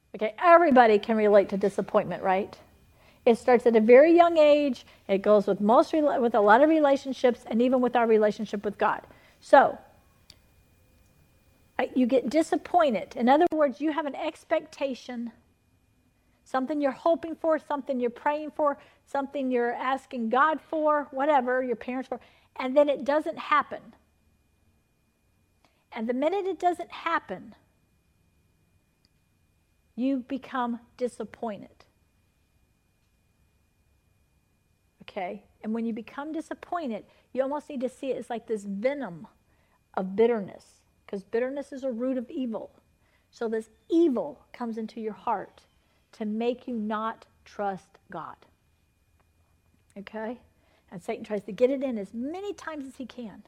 Okay, everybody can relate to disappointment, right? It starts at a very young age. It goes with with a lot of relationships, and even with our relationship with God. So, you get disappointed. In other words, you have an expectation, something you're hoping for, something you're praying for, something you're asking God for, whatever, your parents for, and then it doesn't happen. And the minute it doesn't happen, you become disappointed. Okay? And when you become disappointed, you almost need to see it as like this venom of bitterness, because bitterness is a root of evil. So this evil comes into your heart to make you not trust God. Okay? And Satan tries to get it in as many times as he can.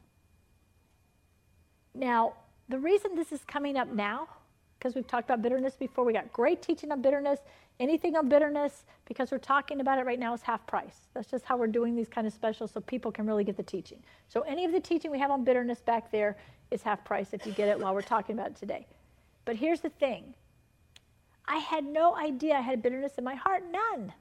Now, the reason this is coming up now, because we've talked about bitterness before, we got great teaching on bitterness. Anything on bitterness, because we're talking about it right now, is half price. That's just how we're doing these kind of specials so people can really get the teaching. So any of the teaching we have on bitterness back there is half price if you get it while we're talking about it today. But here's the thing. I had no idea I had bitterness in my heart, none.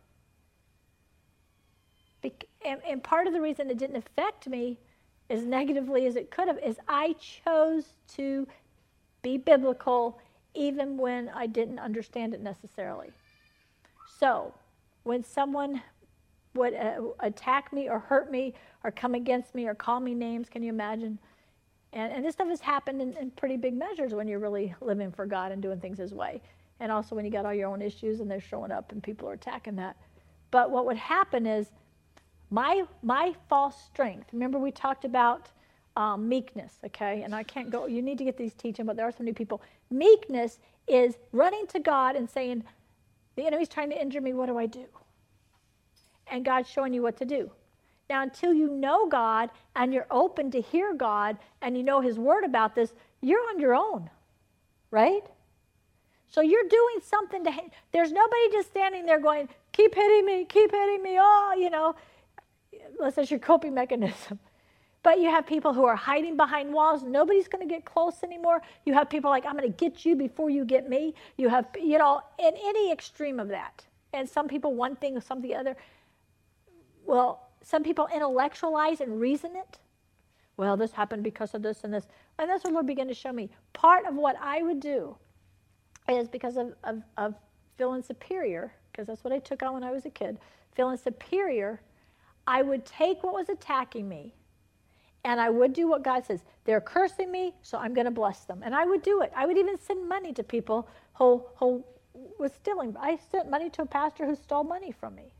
And part of the reason it didn't affect me as negatively as it could have is I chose to be biblical even when I didn't understand it necessarily. So when someone would attack me or hurt me or come against me or call me names, can you imagine? And this stuff has happened in pretty big measures when you're really living for God and doing things his way. And also when you got all your own issues and they're showing up and people are attacking that. But what would happen is my false strength. Remember we talked about meekness, okay? And I can't go, you need to get these teaching, but there are so many people. Meekness is running to God and saying, the enemy's trying to injure me, what do I do? And God's showing you what to do. Now, until you know God and you're open to hear God and you know his word about this, you're on your own, right? So you're doing something there's nobody just standing there going, keep hitting me, oh, you know, unless that's your coping mechanism. But you have people who are hiding behind walls. Nobody's going to get close anymore. You have people like, I'm going to get you before you get me. You have, you know, in any extreme of that. And some people one thing, some the other. Well, some people intellectualize and reason it. Well, this happened because of this and this. And that's what Lord began to show me. Part of what I would do is because of feeling superior, because that's what I took on when I was a kid, feeling superior, I would take what was attacking me and I would do what God says. They're cursing me, so I'm going to bless them. And I would do it. I would even send money to people who was stealing. I sent money to a pastor who stole money from me.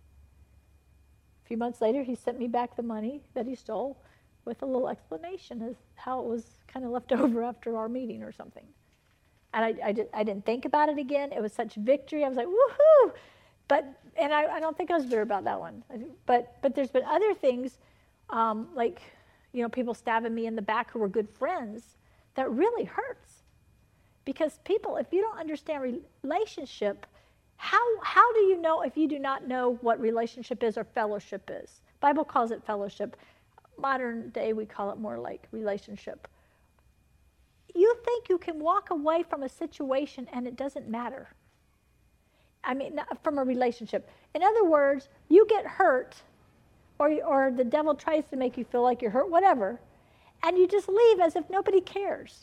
A few months later, he sent me back the money that he stole with a little explanation as how it was kind of left over after our meeting or something. And I didn't think about it again. It was such victory. I was like, woohoo! And I don't think I was bitter about that one. But there's been other things, like, you know, people stabbing me in the back who were good friends, that really hurts. Because people, if you don't understand relationship, how do you know if you do not know what relationship is or fellowship is? Bible calls it fellowship. Modern day, we call it more like relationship. You think you can walk away from a situation and it doesn't matter. I mean, from a relationship. In other words, you get hurt, or the devil tries to make you feel like you're hurt, whatever, and you just leave as if nobody cares.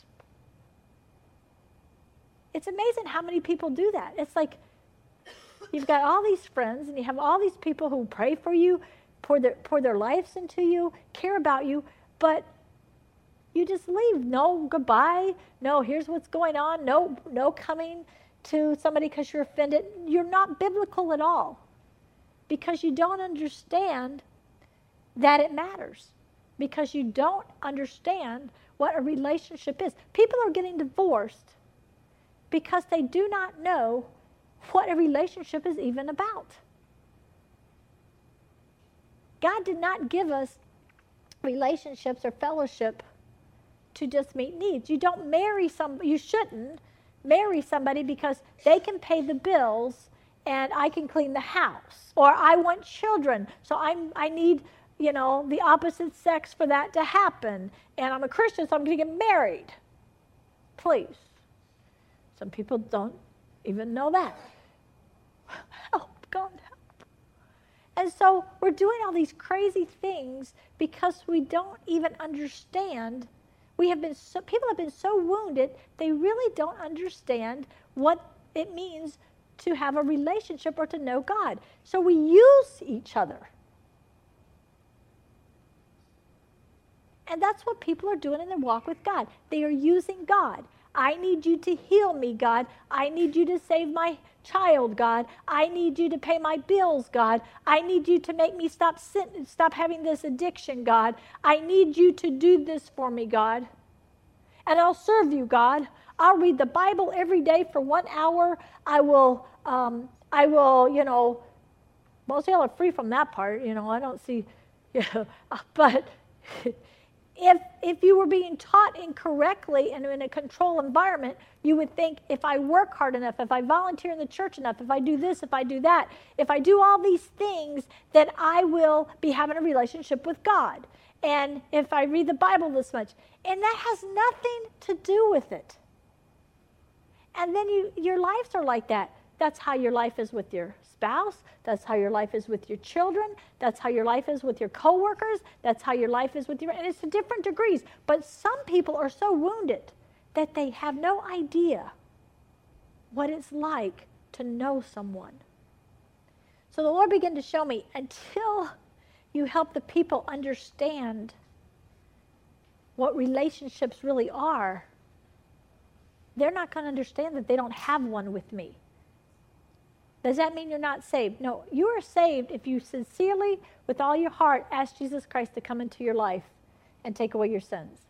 It's amazing how many people do that. It's like you've got all these friends and you have all these people who pray for you, pour their lives into you, care about you, but you just leave. No goodbye. No, here's what's going on. No coming to somebody because you're offended. You're not biblical at all because you don't understand that it matters, because you don't understand what a relationship is. People are getting divorced because they do not know what a relationship is even about. God did not give us relationships or fellowship to just meet needs. You don't marry you shouldn't marry somebody because they can pay the bills and I can clean the house. Or I want children, so I need, you know, the opposite sex for that to happen. And I'm a Christian, so I'm going to get married. Please. Some people don't even know that. Help, God, help. And so we're doing all these crazy things because we don't even understand. People have been so wounded, they really don't understand what it means to have a relationship or to know God. So we use each other. And that's what people are doing in their walk with God. They are using God. I need you to heal me, God. I need you to save my child, God. I need you to pay my bills, God. I need you to make me stop having this addiction, God. I need you to do this for me, God. And I'll serve you, God. I'll read the Bible every day for 1 hour. I will, well, see, I'm free from that part, I don't see, but if you were being taught incorrectly and in a control environment, you would think, if I work hard enough, if I volunteer in the church enough, if I do this, if I do that, if I do all these things, that I will be having a relationship with God. And if I read the Bible this much. And that has nothing to do with it. And then your lives are like that. That's how your life is with your spouse. That's how your life is with your children. That's how your life is with your coworkers. That's how your life is with and it's to different degrees. But some people are so wounded that they have no idea what it's like to know someone. So the Lord began to show me, until you help the people understand what relationships really are, they're not going to understand that they don't have one with me. Does that mean you're not saved? No, you are saved if you sincerely, with all your heart, ask Jesus Christ to come into your life and take away your sins.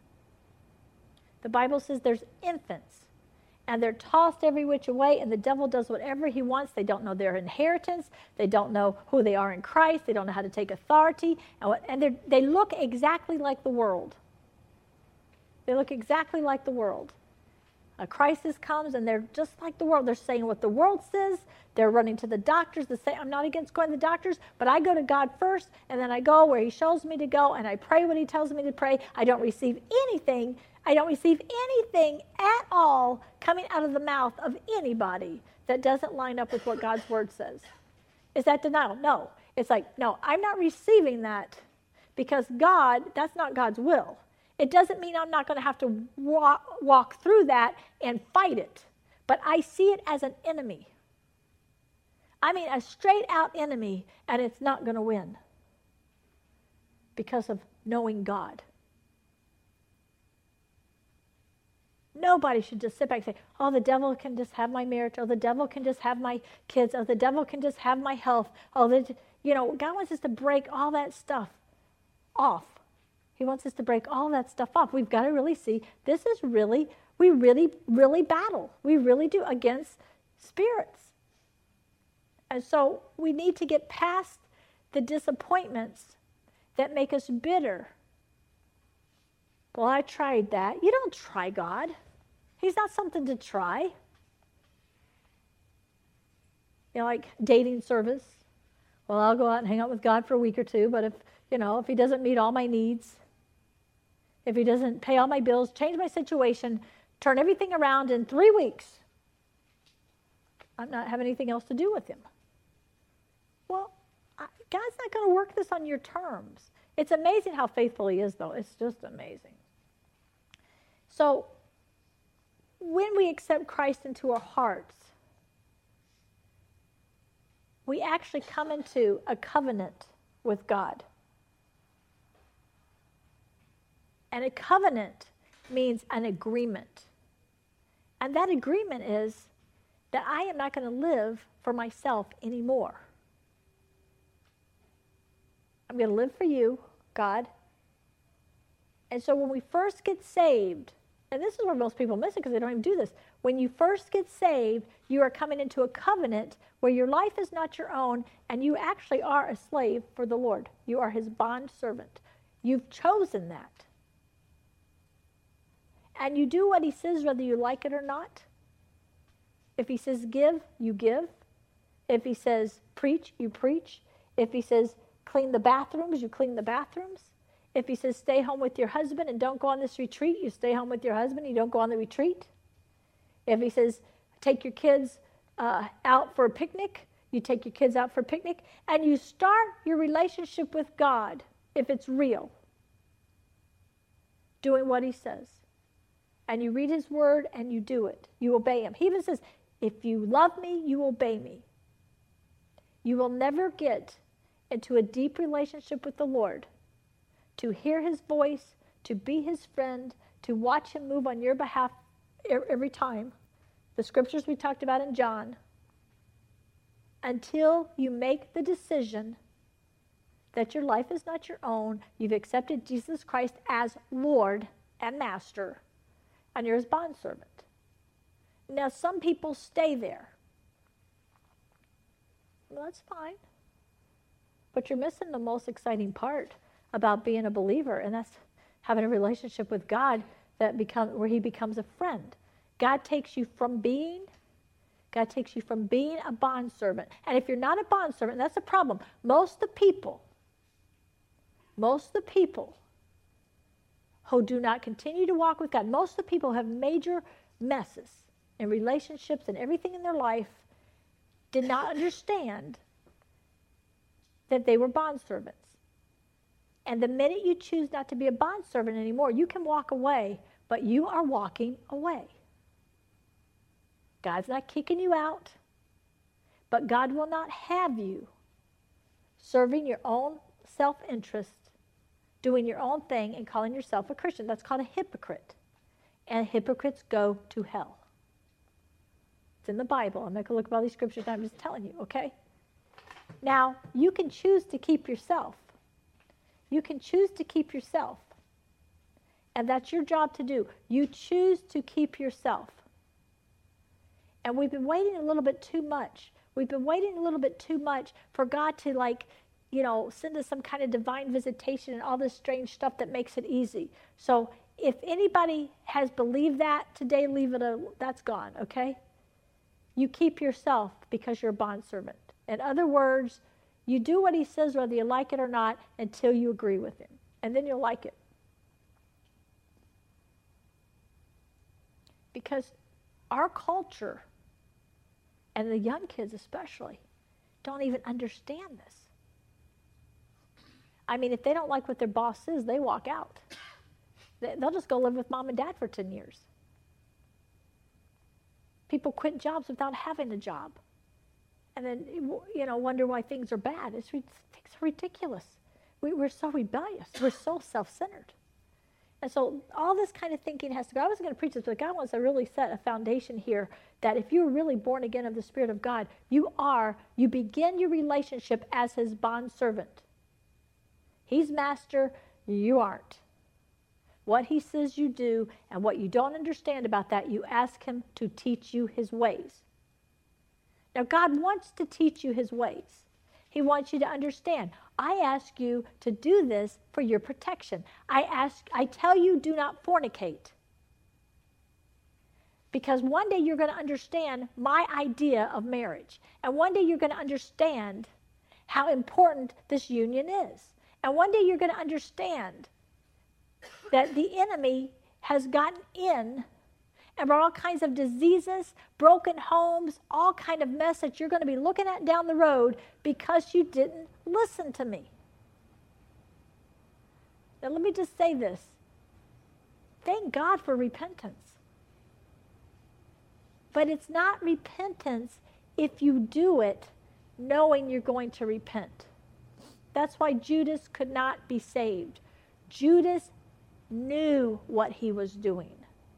The Bible says there's infants, and they're tossed every which way, and the devil does whatever he wants. They don't know their inheritance. They don't know who they are in Christ. They don't know how to take authority. And they look exactly like the world. They look exactly like the world. A crisis comes, and they're just like the world. They're saying what the world says. They're running to the doctors. I'm not against going to the doctors, but I go to God first, and then I go where he shows me to go, and I pray what he tells me to pray. I don't receive anything. I don't receive anything at all coming out of the mouth of anybody that doesn't line up with what God's word says. Is that denial? No. It's like, no, I'm not receiving that because that's not God's will. It doesn't mean I'm not going to have to walk through that and fight it. But I see it as an enemy. I mean, a straight out enemy, and it's not going to win because of knowing God. Nobody should just sit back and say, oh, the devil can just have my marriage. Oh, the devil can just have my kids. Oh, the devil can just have my health. Oh, God wants us to break all that stuff off. He wants us to break all that stuff off. We've got to really see this is we really, really battle. We really do against spirits. And so we need to get past the disappointments that make us bitter. Well, I tried that. You don't try God. He's not something to try. Like dating service. Well, I'll go out and hang out with God for a week or two, but if he doesn't meet all my needs, if he doesn't pay all my bills, change my situation, turn everything around in 3 weeks, I'm not having anything else to do with him. Well, God's not going to work this on your terms. It's amazing how faithful he is, though. It's just amazing. So, when we accept Christ into our hearts, we actually come into a covenant with God. And a covenant means an agreement. And that agreement is that I am not going to live for myself anymore. I'm going to live for you, God. And so when we first get saved, and this is where most people miss it because they don't even do this. When you first get saved, you are coming into a covenant where your life is not your own, and you actually are a slave for the Lord. You are his bond servant. You've chosen that. And you do what he says whether you like it or not. If he says give, you give. If he says preach, you preach. If he says clean the bathrooms, you clean the bathrooms. If he says stay home with your husband and don't go on this retreat, you stay home with your husband, you don't go on the retreat. If he says take your kids out for a picnic. You take your kids out for a picnic, and you start your relationship with God, if it's real, doing what he says. And you read his word, and you do it. You obey him. He even says, if you love me, you obey me. You will never get into a deep relationship with the Lord, to hear his voice, to be his friend, to watch him move on your behalf every time. The scriptures we talked about in John, until you make the decision that your life is not your own, you've accepted Jesus Christ as Lord and Master, and you're his bondservant. Now, some people stay there. Well, that's fine. But you're missing the most exciting part about being a believer, and that's having a relationship with God where he becomes a friend. God takes you from being a bondservant. And if you're not a bondservant, that's a problem. Most of the people who do not continue to walk with God, most of the people have major messes in relationships and everything in their life, did not understand that they were bondservants. And the minute you choose not to be a bondservant anymore, you can walk away, but you are walking away. God's not kicking you out, but God will not have you serving your own self-interest, doing your own thing, and calling yourself a Christian. That's called a hypocrite. And hypocrites go to hell. It's in the Bible. I'm not going to look at all these scriptures. I'm just telling you, okay? Now, you can choose to keep yourself. You can choose to keep yourself. And that's your job to do. You choose to keep yourself. And we've been waiting a little bit too much. We've been waiting a little bit too much for God to, send us some kind of divine visitation and all this strange stuff that makes it easy. So if anybody has believed that today, that's gone, okay? You keep yourself because you're a bondservant. In other words, you do what he says whether you like it or not until you agree with him. And then you'll like it. Because our culture, and the young kids especially, don't even understand this. I mean, if they don't like what their boss is, they walk out. They'll just go live with mom and dad for 10 years. People quit jobs without having a job. And then, wonder why things are bad. Things are ridiculous. We're so rebellious. We're so self-centered. And so all this kind of thinking has to go. I wasn't going to preach this, but God wants to really set a foundation here that if you're really born again of the Spirit of God, you begin your relationship as his bondservant. He's master, you aren't. What he says you do, and what you don't understand about that, you ask him to teach you his ways. Now, God wants to teach you his ways. He wants you to understand. I ask you to do this for your protection. I tell you, do not fornicate. Because one day you're going to understand my idea of marriage. And one day you're going to understand how important this union is. And one day you're going to understand that the enemy has gotten in and brought all kinds of diseases, broken homes, all kind of mess that you're going to be looking at down the road because you didn't listen to me. Now let me just say this. Thank God for repentance. But it's not repentance if you do it knowing you're going to repent. That's why Judas could not be saved. Judas knew what he was doing.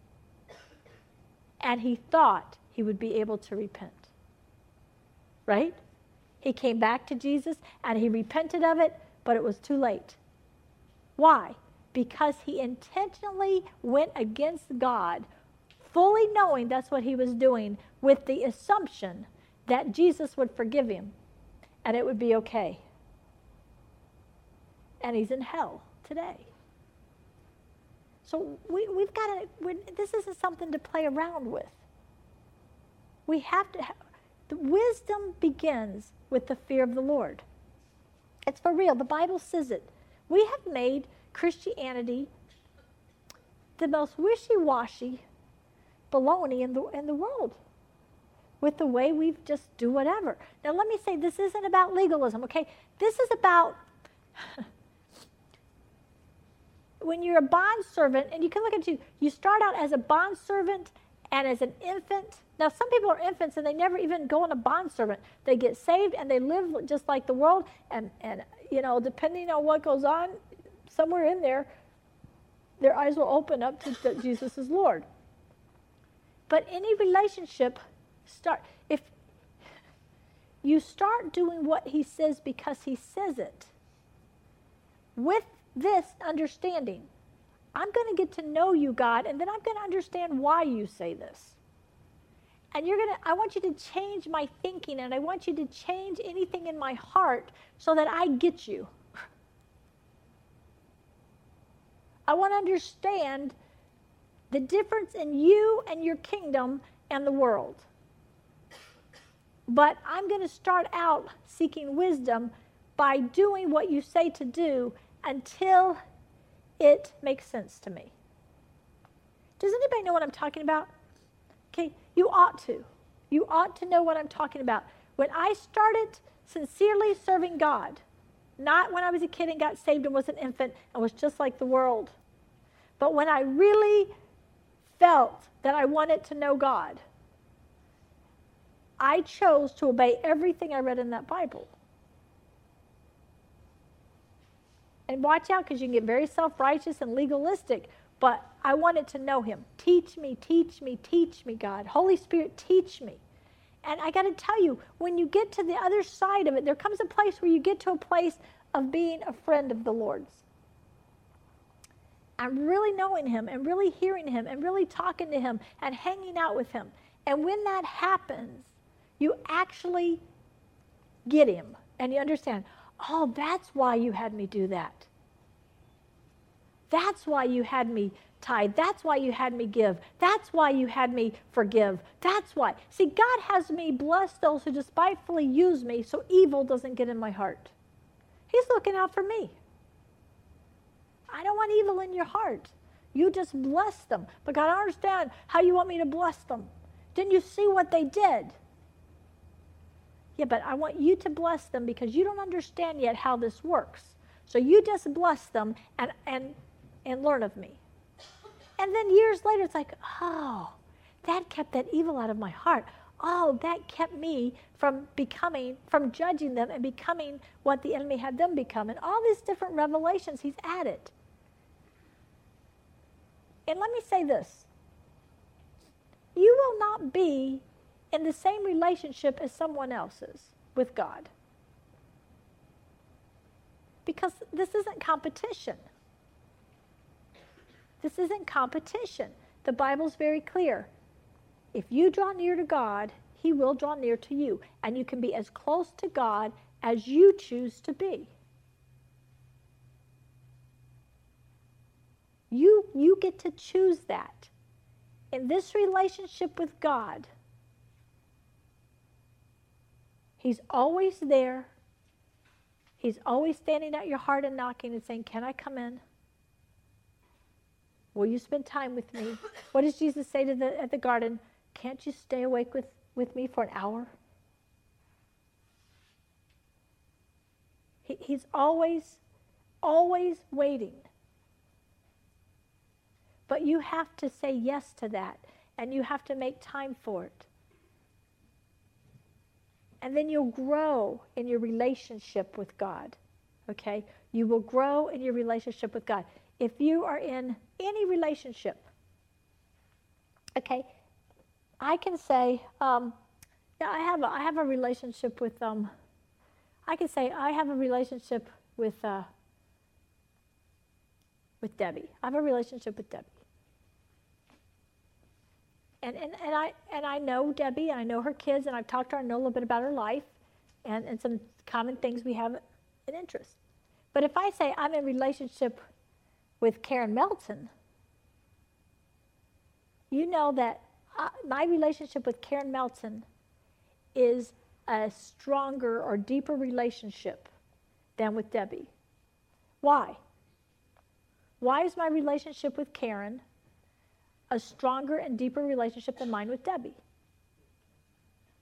And he thought he would be able to repent. Right? He came back to Jesus and he repented of it, but it was too late. Why? Because he intentionally went against God, fully knowing that's what he was doing, with the assumption that Jesus would forgive him and it would be okay. And he's in hell today. So we've got to, this isn't something to play around with. We have to, the wisdom begins with the fear of the Lord. It's for real. The Bible says it. We have made Christianity the most wishy-washy baloney in the world. with the way we just do whatever. Now, let me say, this isn't about legalism, okay? This is about when you're a bond servant, and you can look at you start out as a bond servant and as an infant. Now, some people are infants and they never even go on a bond servant. They get saved and they live just like the world, and you know, depending on what goes on, somewhere in there, their eyes will open up to that Jesus is Lord. But any relationship, if you start doing what he says because he says it, with this understanding, I'm going to get to know you, God, and then I'm going to understand why you say this. And I want you to change my thinking, and I want you to change anything in my heart so that I get you. I want to understand the difference in you and your kingdom and the world. But I'm going to start out seeking wisdom by doing what you say to do until it makes sense to me. Does anybody know what I'm talking about? Okay, you ought to. You ought to know what I'm talking about. When I started sincerely serving God, not when I was a kid and got saved and was an infant and was just like the world, but when I really felt that I wanted to know God, I chose to obey everything I read in that Bible. And watch out, because you can get very self-righteous and legalistic, but I wanted to know him. Teach me, teach me, teach me, God. Holy Spirit, teach me. And I got to tell you, when you get to the other side of it, there comes a place where you get to a place of being a friend of the Lord's. I'm really knowing him and really hearing him and really talking to him and hanging out with him. And when that happens, you actually get him and you understand, oh, that's why you had me do that. That's why you had me tithe. That's why you had me give. That's why you had me forgive. That's why. See, God has me bless those who despitefully use me so evil doesn't get in my heart. He's looking out for me. I don't want evil in your heart. You just bless them. But God, I understand how you want me to bless them. Didn't you see what they did? Yeah, but I want you to bless them because you don't understand yet how this works. So you just bless them and learn of me. And then years later, it's like, oh, that kept that evil out of my heart. Oh, that kept me from judging them and becoming what the enemy had them become. And all these different revelations he's added. And let me say this. You will not be in the same relationship as someone else is with God. Because this isn't competition. This isn't competition. The Bible's very clear. If you draw near to God, he will draw near to you. And you can be as close to God as you choose to be. You get to choose that. In this relationship with God, he's always there. He's always standing at your heart and knocking and saying, can I come in? Will you spend time with me? What does Jesus say at the garden? Can't you stay awake with me for an hour? He's always waiting. But you have to say yes to that, and you have to make time for it. And then you'll grow in your relationship with God, okay? You will grow in your relationship with God. If you are in any relationship, okay, I can say, I have a relationship with, I can say I have a relationship with Debbie. I have a relationship with Debbie. And I know Debbie, and I know her kids, and I've talked to her, I know a little bit about her life, and some common things we have an interest. But if I say I'm in a relationship with Karen Melton, you know that my relationship with Karen Melton is a stronger or deeper relationship than with Debbie. Why? Why is my relationship with Karen a stronger and deeper relationship than mine with Debbie?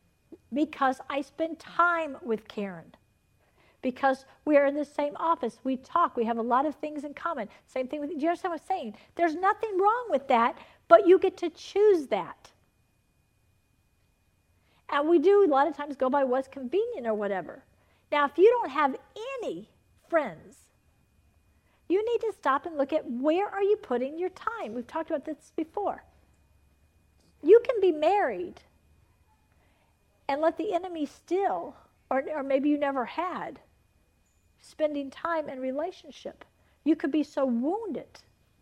because I spend time with Karen. Because we are in the same office. We talk. We have a lot of things in common. Same thing with, do you understand what I'm saying? There's nothing wrong with that, but you get to choose that. And we do a lot of times go by what's convenient or whatever. Now, if you don't have any friends, you need to stop and look at where are you putting your time. We've talked about this before. You can be married and let the enemy steal, or maybe you never had, spending time in relationship. You could be so wounded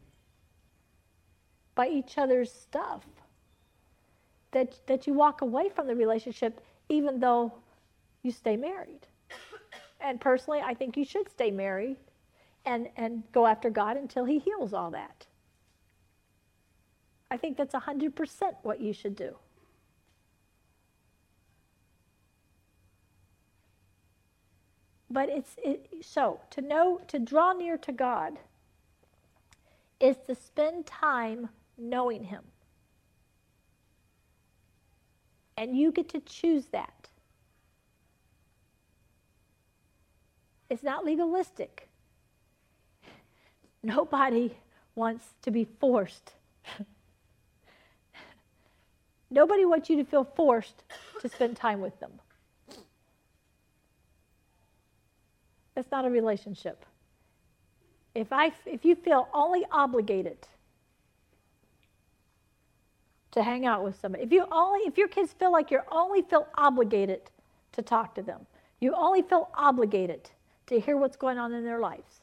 by each other's stuff that you walk away from the relationship even though you stay married. And personally, I think you should stay married and go after God until he heals all that. I think that's 100% what you should do. But to draw near to God is to spend time knowing him. And you get to choose that. It's not legalistic. Nobody wants to be forced. Nobody wants you to feel forced to spend time with them. That's not a relationship. If you feel only obligated to hang out with somebody, if your kids feel like you only feel obligated to talk to them, you only feel obligated to hear what's going on in their lives,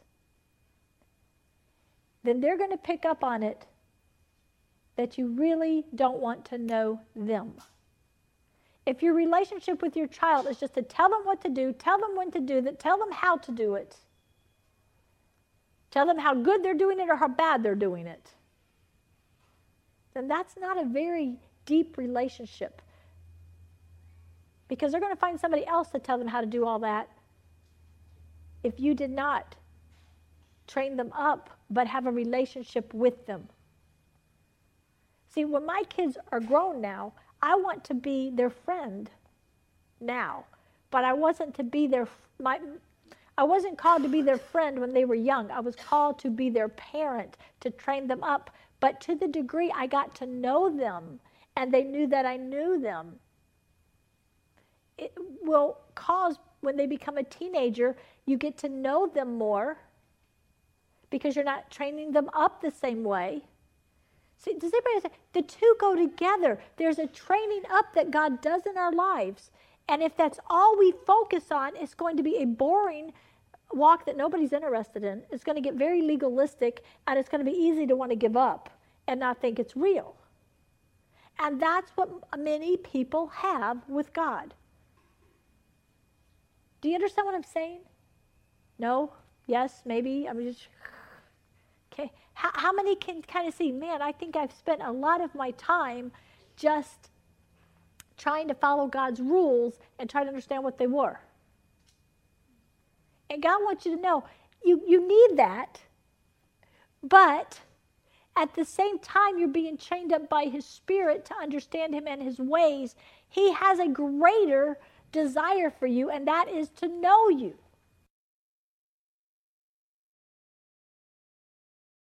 then they're going to pick up on it that you really don't want to know them. If your relationship with your child is just to tell them what to do, tell them when to do that, tell them how to do it, tell them how good they're doing it or how bad they're doing it, then that's not a very deep relationship. Because they're going to find somebody else to tell them how to do all that if you did not train them up but have a relationship with them. See, when my kids are grown now, I want to be their friend now, but I wasn't called to be their friend when they were young. I was called to be their parent, to train them up. But to the degree I got to know them and they knew that I knew them, it will cause, when they become a teenager, you get to know them more because you're not training them up the same way. See, does anybody say the two go together? There's a training up that God does in our lives. And if that's all we focus on, it's going to be a boring walk that nobody's interested in. It's going to get very legalistic, and it's going to be easy to want to give up and not think it's real. And that's what many people have with God. Do you understand what I'm saying? No? Yes? Maybe? I'm just... Okay. How many can kind of see, man, I think I've spent a lot of my time just trying to follow God's rules and try to understand what they were. And God wants you to know, you need that, but at the same time you're being trained up by his Spirit to understand him and his ways. He has a greater desire for you, and that is to know you.